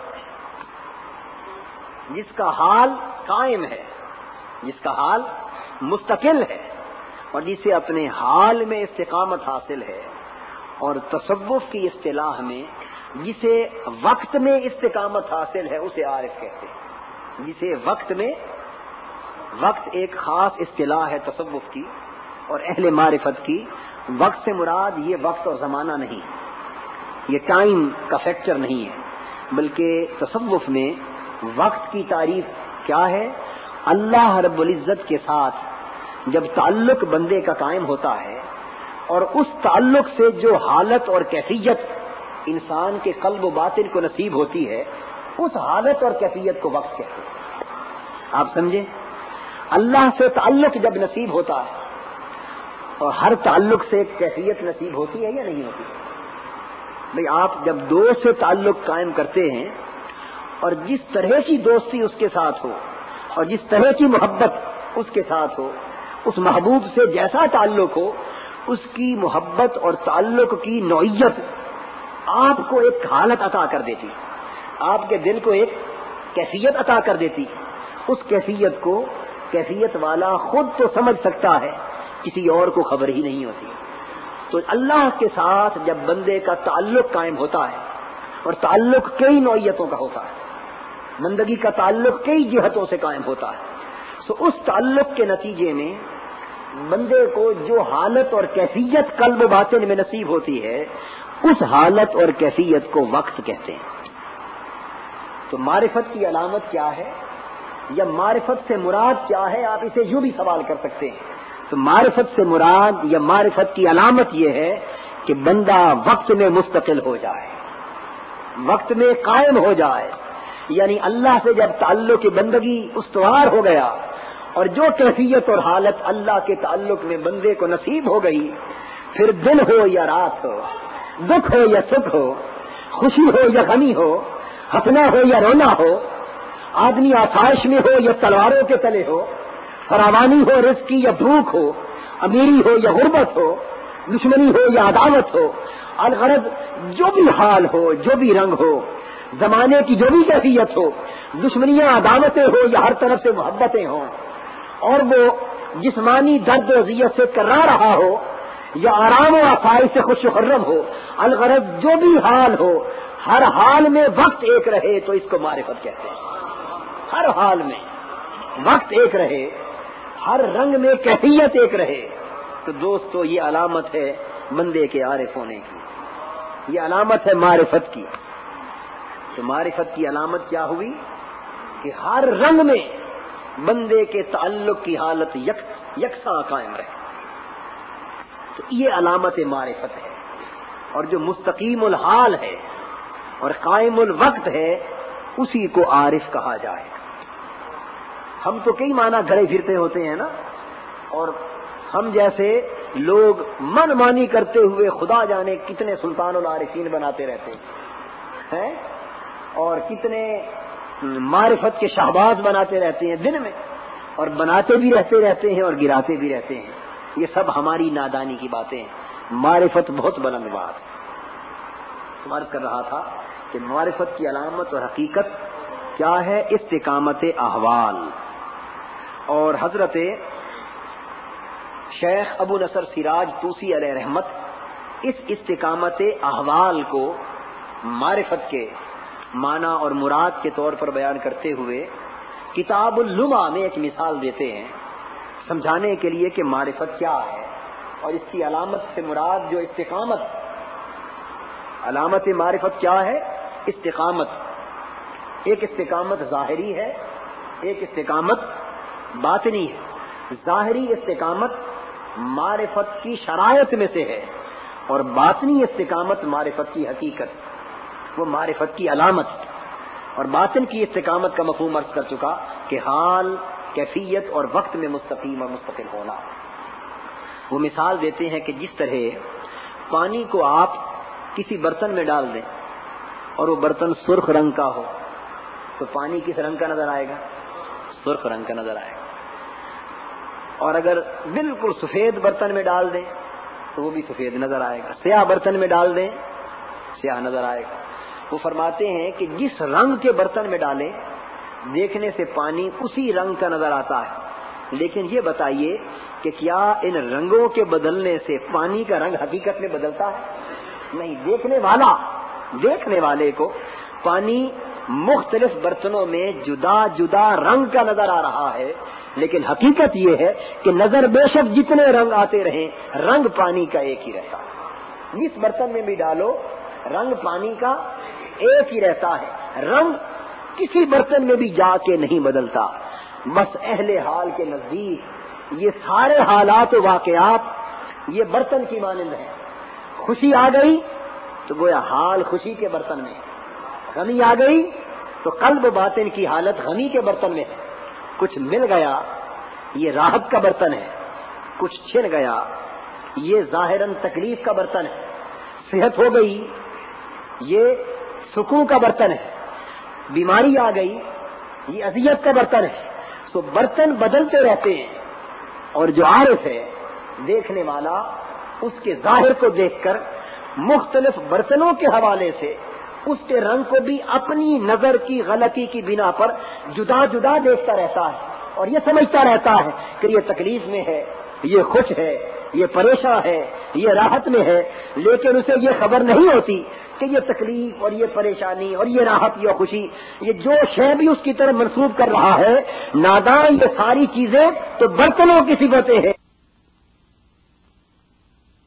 جس کا حال قائم ہے، جس کا حال مستقل ہے، اور جسے اپنے حال میں استقامت حاصل ہے، اور تصوف کی اصطلاح میں جسے وقت میں استقامت حاصل ہے اسے عارف کہتے ہیں۔ جسے وقت میں، وقت ایک خاص اصطلاح ہے تصوف کی اور اہل معرفت کی۔ وقت سے مراد یہ وقت اور زمانہ نہیں، یہ ٹائم کا فیکچر نہیں ہے، بلکہ تصوف میں وقت کی تعریف کیا ہے؟ اللہ رب العزت کے ساتھ جب تعلق بندے کا قائم ہوتا ہے اور اس تعلق سے جو حالت اور کیفیت انسان کے قلب و باطن کو نصیب ہوتی ہے اس حالت اور کیفیت کو وقت کہتے ہیں۔ آپ سمجھیں، اللہ سے تعلق جب نصیب ہوتا ہے، اور ہر تعلق سے ایک کیفیت نصیب ہوتی ہے یا نہیں ہوتی؟ بھئی آپ جب دوست سے تعلق قائم کرتے ہیں اور جس طرح کی دوستی اس کے ساتھ ہو اور جس طرح کی محبت اس کے ساتھ ہو، اس محبوب سے جیسا تعلق ہو، اس کی محبت اور تعلق کی نوعیت آپ کو ایک حالت عطا کر دیتی۔ آپ کے دل کو ایک کیفیت عطا کر دیتی. اس کیفیت کو کیفیت والا خود تو سمجھ سکتا ہے, کسی اور کو خبر ہی نہیں ہوتی. تو اللہ کے ساتھ جب بندے کا تعلق قائم ہوتا ہے, اور تعلق کئی نوعیتوں کا ہوتا ہے, بندگی کا تعلق کئی جہتوں سے قائم ہوتا ہے, تو اس تعلق کے نتیجے میں بندے کو جو حالت اور کیفیت قلب و باطن میں نصیب ہوتی ہے, اس حالت اور کیفیت کو وقت کہتے ہیں. تو معرفت کی علامت کیا ہے, یا معرفت سے مراد کیا ہے, آپ اسے یوں بھی سوال کر سکتے ہیں. تو معرفت سے مراد یا معرفت کی علامت یہ ہے کہ بندہ وقت میں مستقل ہو جائے, وقت میں قائم ہو جائے. یعنی اللہ سے جب تعلق بندگی استوار ہو گیا, اور جو کیفیت اور حالت اللہ کے تعلق میں بندے کو نصیب ہو گئی, پھر دن ہو یا رات ہو, دکھ ہو یا سکھ ہو, خوشی ہو یا غمی ہو, ہنسنا ہو یا رونا ہو, آدمی آسائش میں ہو یا تلواروں کے تلے ہو, فراوانی ہو رزق کی یا بھوک ہو, امیری ہو یا غربت ہو, دشمنی ہو یا عداوت ہو, الغرض جو بھی حال ہو, جو بھی رنگ ہو, زمانے کی جو بھی کیفیت ہو, دشمنیاں عداوتیں ہو یا ہر طرف سے محبتیں ہوں, اور وہ جسمانی درد و اذیت سے کرا رہا ہو یا آرام و آسائش سے خوش و خرم ہو, الغرض جو بھی حال ہو, ہر حال میں وقت ایک رہے تو اس کو معرفت کہتے ہیں. ہر حال میں وقت ایک رہے, ہر رنگ میں کیفیت ایک رہے, تو دوستو یہ علامت ہے بندے کے عارف ہونے کی, یہ علامت ہے معرفت کی. تو معرفت کی علامت کیا ہوئی کہ ہر رنگ میں بندے کے تعلق کی حالت یکساں قائم رہے. تو یہ علامت معرفت ہے. اور جو مستقیم الحال ہے اور قائم الوقت ہے, اسی کو عارف کہا جائے. ہم تو کئی معنی گھڑے پھرتے ہوتے ہیں نا, اور ہم جیسے لوگ من مانی کرتے ہوئے خدا جانے کتنے سلطان العارفین بناتے رہتے ہیں, اور کتنے معرفت کے شہباز بناتے رہتے ہیں دن میں, اور بناتے بھی رہتے ہیں اور گراتے بھی رہتے ہیں. یہ سب ہماری نادانی کی باتیں ہیں. معرفت بہت بلند بات ہے. عرض کر رہا تھا کہ معرفت کی علامت اور حقیقت کیا ہے, استقامت احوال. اور حضرت شیخ ابو نصر سراج طوسی علیہ رحمت اس استقامت احوال کو معرفت کے معنی اور مراد کے طور پر بیان کرتے ہوئے کتاب اللمع میں ایک مثال دیتے ہیں, سمجھانے کے لیے کہ معرفت کیا ہے, اور اس کی علامت سے مراد جو استقامت, علامت معرفت کیا ہے, استقامت. ایک استقامت ظاہری ہے, ایک استقامت باطنی ہے. ظاہری استقامت معرفت کی شرائط میں سے ہے, اور باطنی استقامت معرفت کی حقیقت, وہ معرفت کی علامت. اور باطن کی استقامت کا مفہوم عرض کر چکا کہ حال, کیفیت اور وقت میں مستقیم اور مستقل ہونا. وہ مثال دیتے ہیں کہ جس طرح پانی کو آپ کسی برتن میں ڈال دیں اور وہ برتن سرخ رنگ کا ہو, تو پانی کس رنگ کا نظر آئے گا, سرخ رنگ کا نظر آئے گا. اور اگر بالکل سفید برتن میں ڈال دیں تو وہ بھی سفید نظر آئے گا. سیاہ برتن میں ڈال دیں, سیاہ نظر آئے گا. وہ فرماتے ہیں کہ جس رنگ کے برتن میں ڈالیں, دیکھنے سے پانی اسی رنگ کا نظر آتا ہے, لیکن یہ بتائیے کہ کیا ان رنگوں کے بدلنے سے پانی کا رنگ حقیقت میں بدلتا ہے؟ نہیں. دیکھنے والے کو پانی مختلف برتنوں میں جدا جدا رنگ کا نظر آ رہا ہے, لیکن حقیقت یہ ہے کہ نظر بے شک جتنے رنگ آتے رہیں, رنگ پانی کا ایک ہی رہتا ہے. جس برتن میں بھی ڈالو رنگ پانی کا ایک ہی رہتا ہے, رنگ کسی برتن میں بھی جا کے نہیں بدلتا. بس اہل حال کے نزدیک یہ سارے حالات و واقعات یہ برتن کی مانند ہیں. خوشی آ گئی تو گویا حال خوشی کے برتن میں, غمی آ گئی تو قلب باطن کی حالت غمی کے برتن میں ہے. کچھ مل گیا یہ راحت کا برتن ہے, کچھ چھن گیا یہ ظاہراً تکلیف کا برتن ہے. صحت ہو گئی یہ سکون کا برتن ہے, بیماری آ گئی یہ اذیت کا برتن ہے. تو برتن بدلتے رہتے ہیں, اور جو عارف ہے دیکھنے والا اس کے ظاہر کو دیکھ کر مختلف برتنوں کے حوالے سے اس کے رنگ کو بھی اپنی نظر کی غلطی کی بنا پر جدا جدا دیکھتا رہتا ہے اور یہ سمجھتا رہتا ہے کہ یہ تکلیف میں ہے، یہ خوش ہے، یہ پریشان ہے، یہ راحت میں ہے، لیکن اسے یہ خبر نہیں ہوتی کہ یہ تکلیف اور یہ پریشانی اور یہ راحت یا خوشی، یہ جو شے بھی اس کی طرف منسوب کر رہا ہے، نادان یہ ساری چیزیں تو برتنوں کی صفتیں ہیں۔